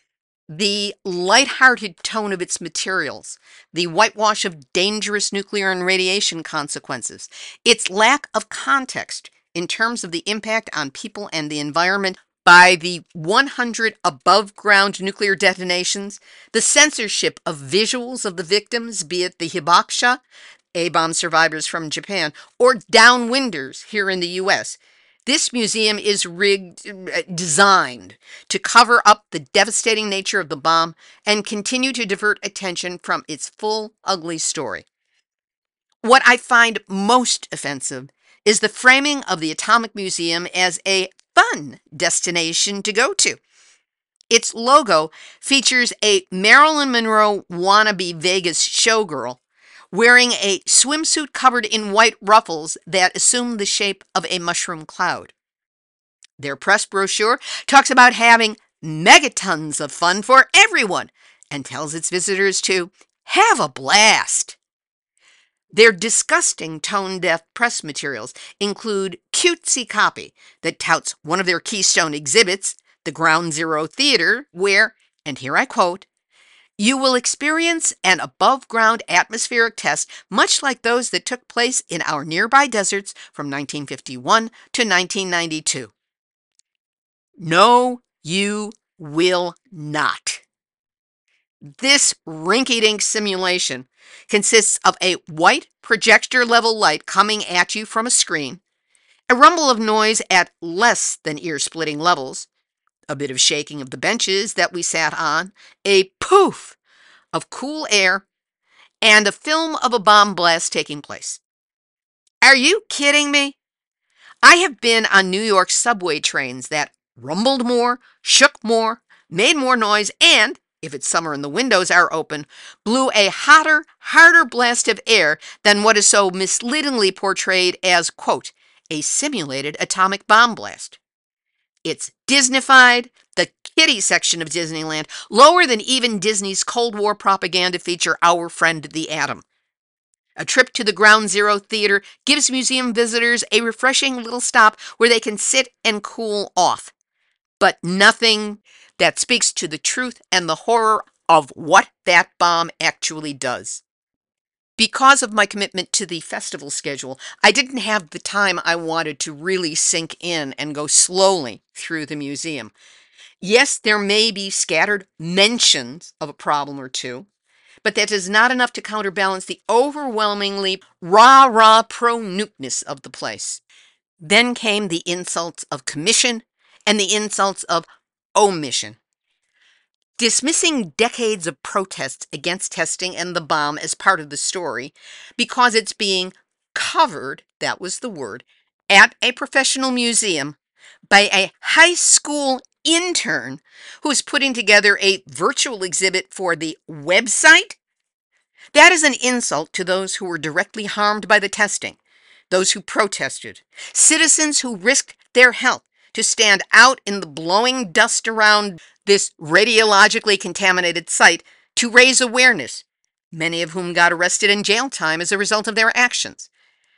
The light-hearted tone of its materials, the whitewash of dangerous nuclear and radiation consequences, its lack of context in terms of the impact on people and the environment by the 100 above-ground nuclear detonations, the censorship of visuals of the victims, be it the Hibakusha, A-bomb survivors from Japan, or downwinders here in the U.S., This museum is designed to cover up the devastating nature of the bomb and continue to divert attention from its full, ugly story. What I find most offensive is the framing of the Atomic Museum as a fun destination to go to. Its logo features a Marilyn Monroe wannabe Vegas showgirl wearing a swimsuit covered in white ruffles that assume the shape of a mushroom cloud. Their press brochure talks about having megatons of fun for everyone and tells its visitors to have a blast. Their disgusting tone-deaf press materials include cutesy copy that touts one of their keystone exhibits, the Ground Zero Theater, where, and here I quote, "You will experience an above-ground atmospheric test much like those that took place in our nearby deserts from 1951 to 1992. No, you will not. This rinky-dink simulation consists of a white projector-level light coming at you from a screen, a rumble of noise at less than ear-splitting levels, a bit of shaking of the benches that we sat on, a poof of cool air, and a film of a bomb blast taking place. Are you kidding me? I have been on New York subway trains that rumbled more, shook more, made more noise, and, if it's summer and the windows are open, blew a hotter, harder blast of air than what is so misleadingly portrayed as, quote, a simulated atomic bomb blast. It's Disneyfied, the kiddie section of Disneyland, lower than even Disney's Cold War propaganda feature, Our Friend the Atom. A trip to the Ground Zero Theater gives museum visitors a refreshing little stop where they can sit and cool off, but nothing that speaks to the truth and the horror of what that bomb actually does. Because of my commitment to the festival schedule, I didn't have the time I wanted to really sink in and go slowly through the museum. Yes, there may be scattered mentions of a problem or two, but that is not enough to counterbalance the overwhelmingly rah-rah pro-nukeness of the place. Then came the insults of commission and the insults of omission. Dismissing decades of protests against testing and the bomb as part of the story because it's being covered, that was the word, at a professional museum by a high school intern who's putting together a virtual exhibit for the website? That is an insult to those who were directly harmed by the testing, those who protested, citizens who risked their health to stand out in the blowing dust around this radiologically contaminated site to raise awareness, many of whom got arrested and jail time as a result of their actions.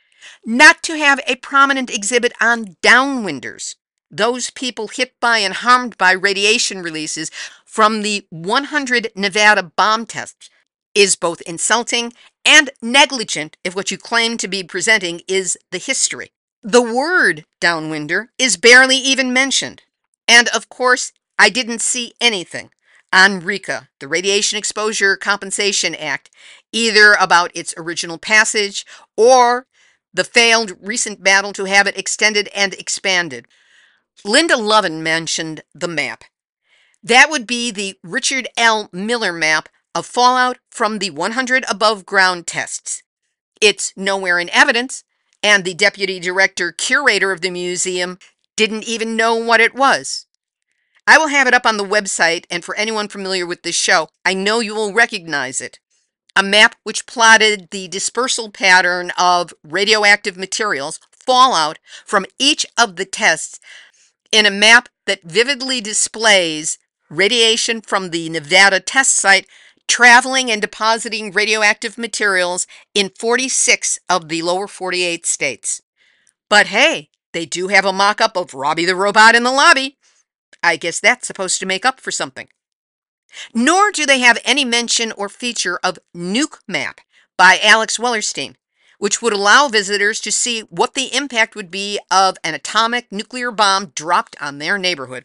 Not to have a prominent exhibit on downwinders, those people hit by and harmed by radiation releases from the 100 Nevada bomb tests, is both insulting and negligent if what you claim to be presenting is the history. The word downwinder is barely even mentioned. And of course, I didn't see anything on RECA, the Radiation Exposure Compensation Act, either about its original passage or the failed recent battle to have it extended and expanded. Linda Lovin mentioned the map. That would be the Richard L. Miller map of fallout from the 100 above ground tests. It's nowhere in evidence, and the deputy director curator of the museum didn't even know what it was. I will have it up on the website, and for anyone familiar with this show, I know you will recognize it. A map which plotted the dispersal pattern of radioactive materials, fallout, from each of the tests in a map that vividly displays radiation from the Nevada test site traveling and depositing radioactive materials in 46 of the lower 48 states. But hey, they do have a mock-up of Robbie the Robot in the lobby. I guess that's supposed to make up for something. Nor do they have any mention or feature of Nuke Map by Alex Wellerstein, which would allow visitors to see what the impact would be of an atomic nuclear bomb dropped on their neighborhood.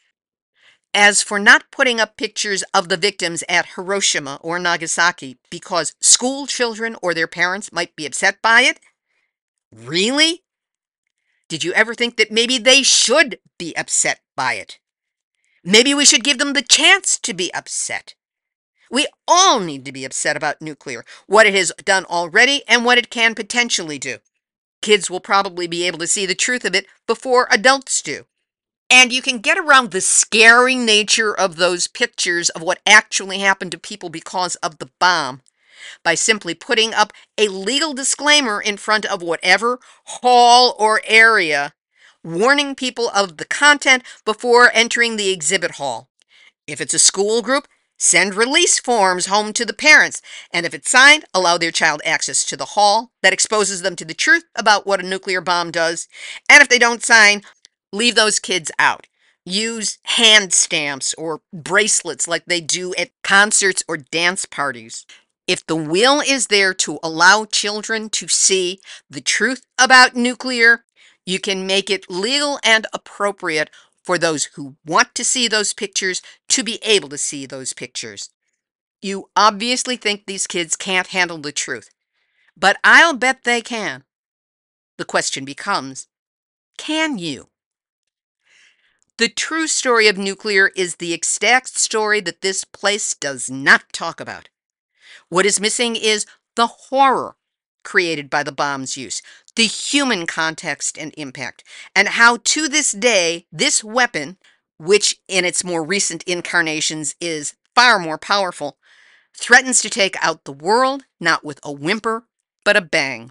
As for not putting up pictures of the victims at Hiroshima or Nagasaki because school children or their parents might be upset by it, really? Did you ever think that maybe they should be upset by it? Maybe we should give them the chance to be upset. We all need to be upset about nuclear, what it has done already and what it can potentially do. Kids will probably be able to see the truth of it before adults do. And you can get around the scary nature of those pictures of what actually happened to people because of the bomb by simply putting up a legal disclaimer in front of whatever hall or area, warning people of the content before entering the exhibit hall. If it's a school group, send release forms home to the parents, and if it's signed, allow their child access to the hall that exposes them to the truth about what a nuclear bomb does. And if they don't sign, leave those kids out. Use hand stamps or bracelets like they do at concerts or dance parties. If the will is there to allow children to see the truth about nuclear, you can make it legal and appropriate for those who want to see those pictures to be able to see those pictures. You obviously think these kids can't handle the truth, but I'll bet they can. The question becomes, can you? The true story of nuclear is the exact story that this place does not talk about. What is missing is the horror created by the bomb's use, the human context and impact, and how to this day, this weapon, which in its more recent incarnations is far more powerful, threatens to take out the world, not with a whimper, but a bang.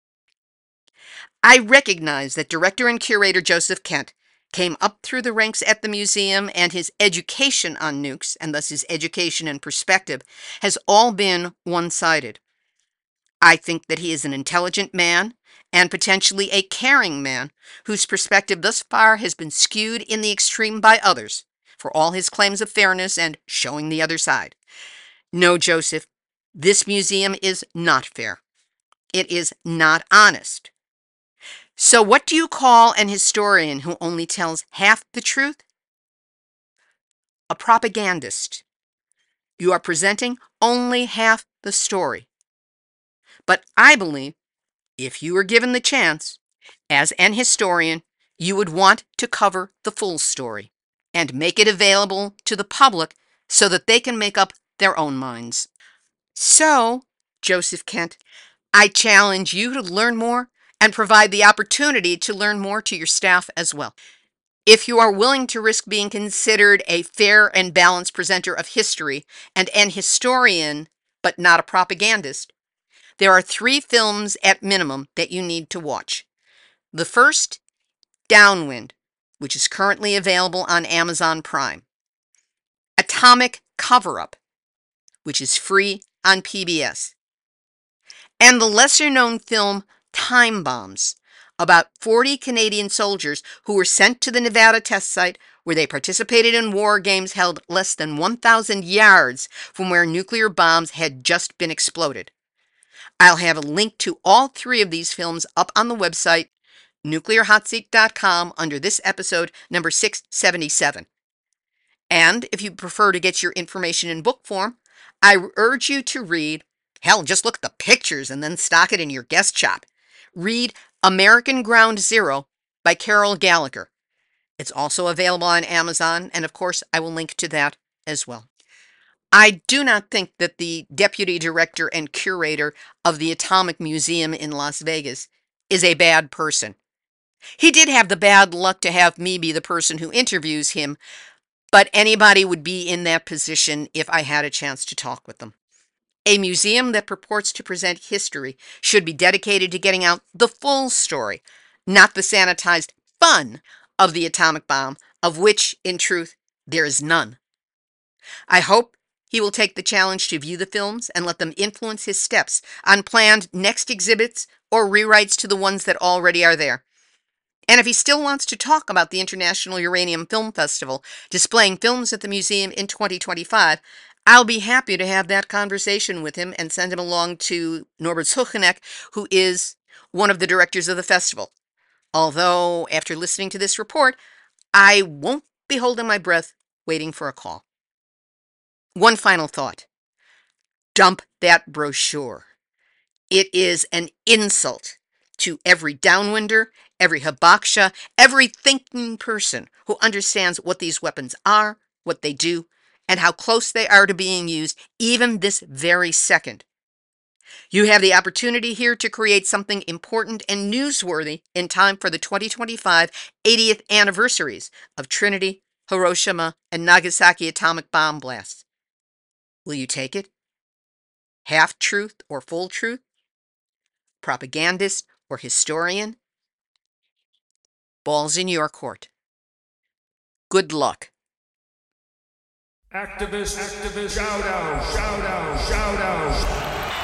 I recognize that director and curator Joseph Kent came up through the ranks at the museum, and his education on nukes, and thus his education and perspective, has all been one-sided. I think that he is an intelligent man and potentially a caring man whose perspective thus far has been skewed in the extreme by others, for all his claims of fairness and showing the other side. No, Joseph, this museum is not fair. It is not honest. So what do you call an historian who only tells half the truth? A propagandist. You are presenting only half the story. But I believe, if you were given the chance, as an historian, you would want to cover the full story and make it available to the public so that they can make up their own minds. So, Joseph Kent, I challenge you to learn more and provide the opportunity to learn more to your staff as well. If you are willing to risk being considered a fair and balanced presenter of history and an historian, but not a propagandist, there are 3 films at minimum that you need to watch. The first, Downwind, which is currently available on Amazon Prime. Atomic Cover-Up, which is free on PBS. And the lesser-known film Time Bombs, about 40 Canadian soldiers who were sent to the Nevada test site where they participated in war games held less than 1,000 yards from where nuclear bombs had just been exploded. I'll have a link to all 3 of these films up on the website, nuclearhotseat.com, under this episode, number 677. And if you prefer to get your information in book form, I urge you to read, hell, just look at the pictures and then stock it in your guest shop. Read American Ground Zero by Carol Gallagher. It's also available on Amazon, and of course, I will link to that as well. I do not think that the deputy director and curator of the Atomic Museum in Las Vegas is a bad person. He did have the bad luck to have me be the person who interviews him, but anybody would be in that position if I had a chance to talk with them. A museum that purports to present history should be dedicated to getting out the full story, not the sanitized fun of the atomic bomb, of which, in truth, there is none. I hope he will take the challenge to view the films and let them influence his steps on planned next exhibits or rewrites to the ones that already are there. And if he still wants to talk about the International Uranium Film Festival displaying films at the museum in 2025, I'll be happy to have that conversation with him and send him along to Norbert Suchanek, who is one of the directors of the festival. Although, after listening to this report, I won't be holding my breath waiting for a call. One final thought. Dump that brochure. It is an insult to every downwinder, every hibakusha, every thinking person who understands what these weapons are, what they do, and how close they are to being used even this very second. You have the opportunity here to create something important and newsworthy in time for the 2025 80th anniversaries of Trinity, Hiroshima, and Nagasaki atomic bomb blasts. Will you take it? Half truth or full truth? Propagandist or historian? Ball's in your court. Good luck. Activist, shout out.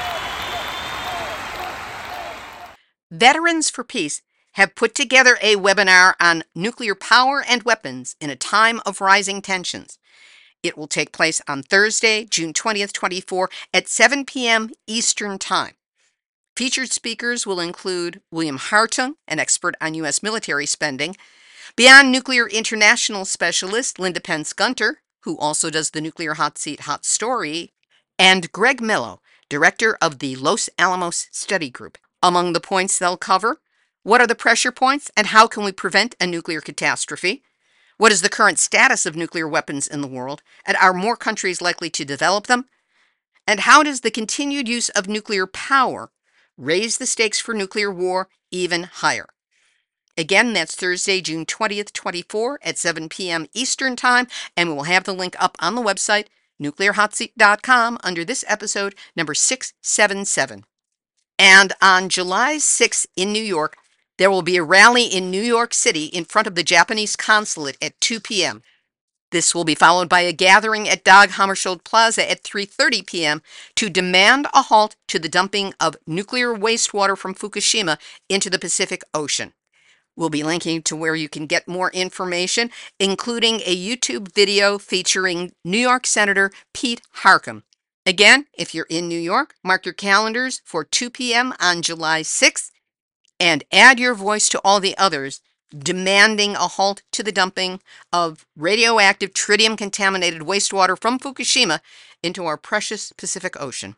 Veterans for Peace have put together a webinar on nuclear power and weapons in a time of rising tensions. It will take place on Thursday, June 20th, 24 at 7 p.m. Eastern Time. Featured speakers will include William Hartung, an expert on U.S. military spending, Beyond Nuclear International Specialist Linda Pence-Gunter, who also does the Nuclear Hot Seat Hot Story, and Greg Mello, director of the Los Alamos Study Group. Among the points they'll cover, what are the pressure points and how can we prevent a nuclear catastrophe? What is the current status of nuclear weapons in the world, and are more countries likely to develop them? And how does the continued use of nuclear power raise the stakes for nuclear war even higher? Again, that's Thursday, June 20th, 24 at 7 p.m. Eastern Time, and we will have the link up on the website, nuclearhotseat.com, under this episode, number 677. And on July 6th in New York, there will be a rally in New York City in front of the Japanese consulate at 2 p.m. This will be followed by a gathering at Dag Hammarskjöld Plaza at 3:30 p.m. to demand a halt to the dumping of nuclear wastewater from Fukushima into the Pacific Ocean. We'll be linking to where you can get more information, including a YouTube video featuring New York Senator Pete Harckham. Again, if you're in New York, mark your calendars for 2 p.m. on July 6th and add your voice to all the others demanding a halt to the dumping of radioactive tritium-contaminated wastewater from Fukushima into our precious Pacific Ocean.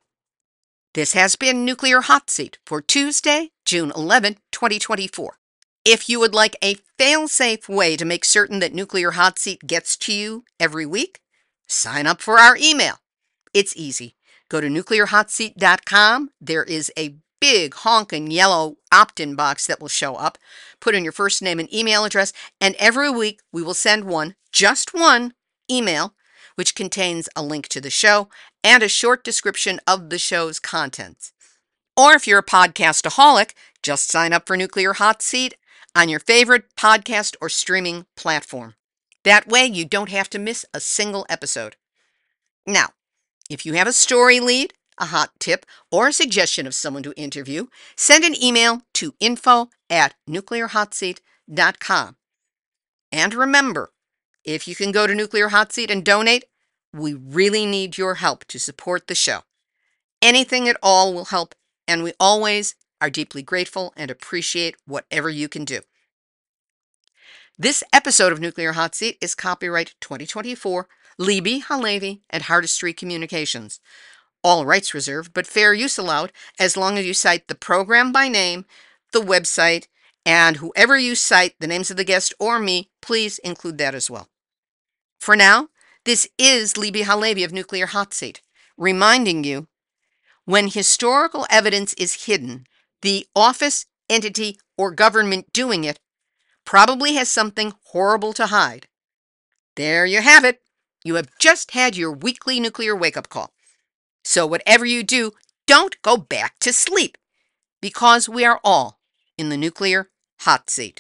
This has been Nuclear Hot Seat for Tuesday, June 11, 2024. If you would like a fail-safe way to make certain that Nuclear Hot Seat gets to you every week, sign up for our email. It's easy. Go to nuclearhotseat.com. There is a big honking yellow opt-in box that will show up. Put in your first name and email address, and every week we will send just one email, which contains a link to the show and a short description of the show's contents. Or if you're a podcastaholic, just sign up for Nuclear Hot Seat on your favorite podcast or streaming platform. That way you don't have to miss a single episode. Now, if you have a story lead, a hot tip, or a suggestion of someone to interview, send an email to info@nuclearhotseat.com. And remember, if you can go to Nuclear Hot Seat and donate, we really need your help to support the show. Anything at all will help, and we always are deeply grateful and appreciate whatever you can do. This episode of Nuclear Hot Seat is copyright 2024, Libbe HaLevy and Hardestry Communications. All rights reserved, but fair use allowed, as long as you cite the program by name, the website, and whoever you cite, the names of the guest or me, please include that as well. For now, this is Libbe HaLevy of Nuclear Hot Seat, reminding you, when historical evidence is hidden, the office, entity, or government doing it probably has something horrible to hide. There you have it. You have just had your weekly nuclear wake-up call. So whatever you do, don't go back to sleep, because we are all in the Nuclear Hot Seat.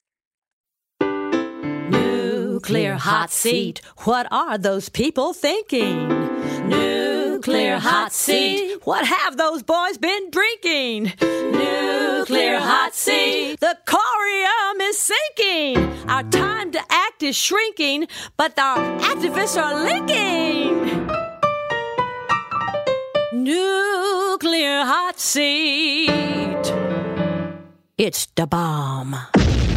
Nuclear Hot Seat. What are those people thinking? Nuclear Hot Seat. What have those boys been drinking? Nuclear Hot Seat. The corium is sinking. Our time to act is shrinking, but our activists are linking. Nuclear Hot Seat. It's the bomb.